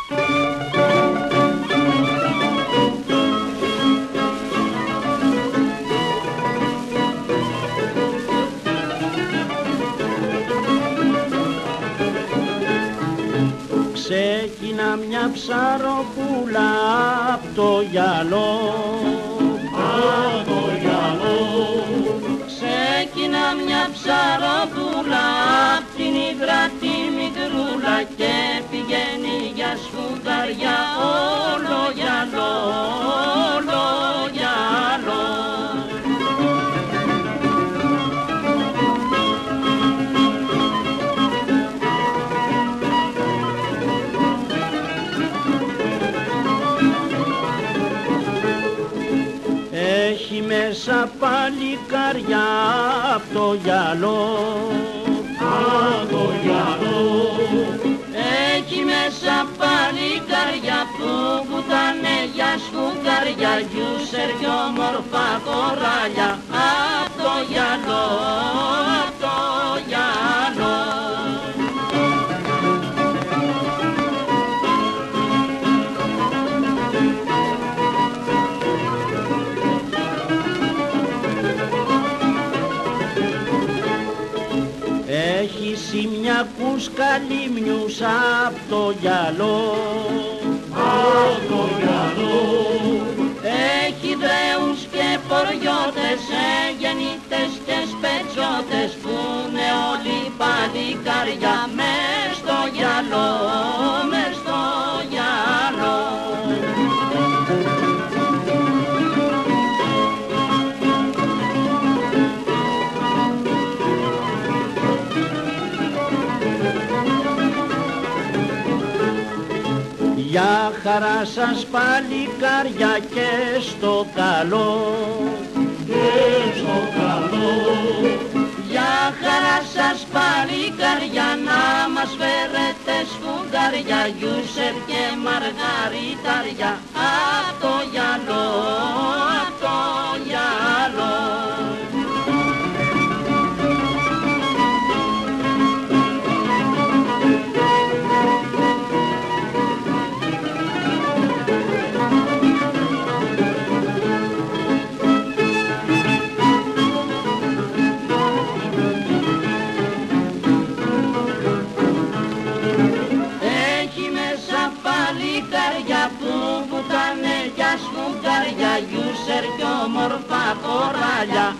Ξεκινά μια ψαροπούλα απ' το γυαλό, απ' το γυαλό. Ξεκινά μια ψαροπούλα απ' την Ύδρα τη μικρούλα και πηγαίνει για σφουγγαριά όλο γυαλό, όλο γυαλό. Έχει μέσα παλικάρια απ' το γυαλό, απ' το γυαλό. Έχει μέσα παλικάρια που κουτάνε για σφουγγαριά, γιούσερ κι όμορφα κοράλια απ' το γυαλό, απ' το γυαλό. Έχει σημειακούς καλύμνιους απ' το γυαλό, απ' το γυαλό. Έχει δρέους και ποριώτες, γεννήτες και σπετσότες που είναι όλοι παλικάρια μες στο γυαλό, μες στο γυαλό. Για χαρά σας παλικάρια και στο καλό, και στο καλό. για χαρά σας παλικάρια να μας φέρετε σφουγγαριά, γιούσερ και μαργαριτάρια απ' το γυαλό, απ' το γυαλό. Παλικάρια που κουτάνε για σφουγγαριά, γιούσερ κι όμορφα κοράλια